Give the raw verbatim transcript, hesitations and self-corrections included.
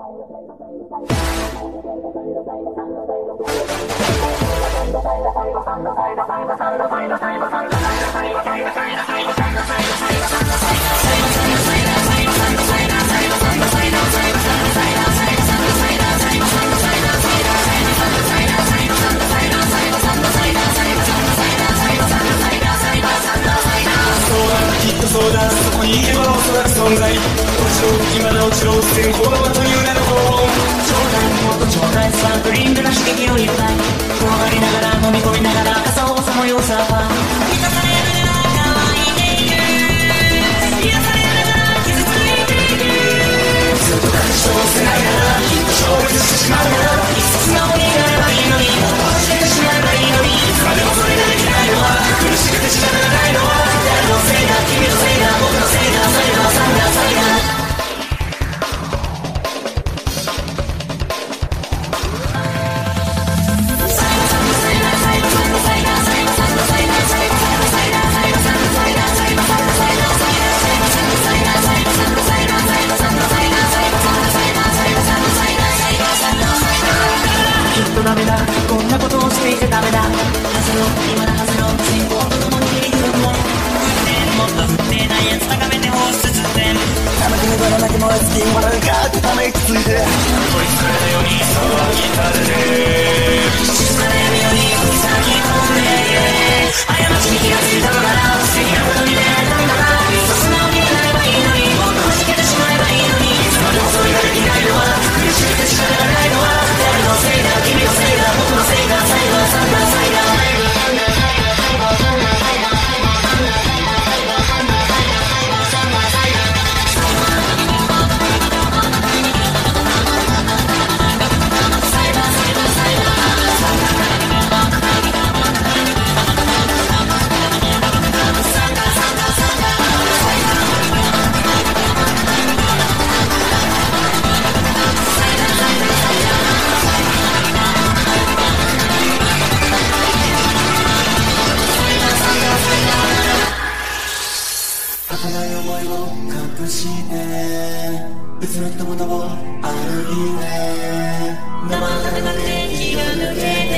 そうだ、そこに行けばおそらく存在。落ちろ、今の落ちろ、線香の輪という名の高音。 ちょうだい、もっとちょうだい、スパークリングな刺激をいっぱい。怖がりながら、飲み込みながら、傘をさまようサーファー。満たされながら乾いていく。癒されながら傷ついていく。 ずっと隠し通せないなら、きっと消滅してしまうなら、 一冊の鬼があればいいのに、もっと弾けてしまえばいいのに。 いつまでもそれができないのは、苦しくて仕方がないのは、 誰のせいだ、君のせいだ、僕のせいだ、それはサンダーサイダー。ダメだ、こんなことをしていてダメだ。外ろ、今だ外ろ、進行とともに切り取るもん。振ってもっと振ってないやつ高めて放出つってん。 甘くながら泣き燃え尽き笑うかってため息ついて、取りつかれたように騒ぎ立てて、 沈まれるように吹き裂き飛んで、過ちに気がついたのなら素敵なことに出会えたんだな。素直になればいいのに、もっと弾けてしまえばいいのに。いつまでもそれができないのは、苦しくて仕方がないのは、誰のせいだ、君のせいだ、僕のせいだ、最後はサンダーサイダー。 隠してうつむくとことを歩いて生温かくて気が抜けて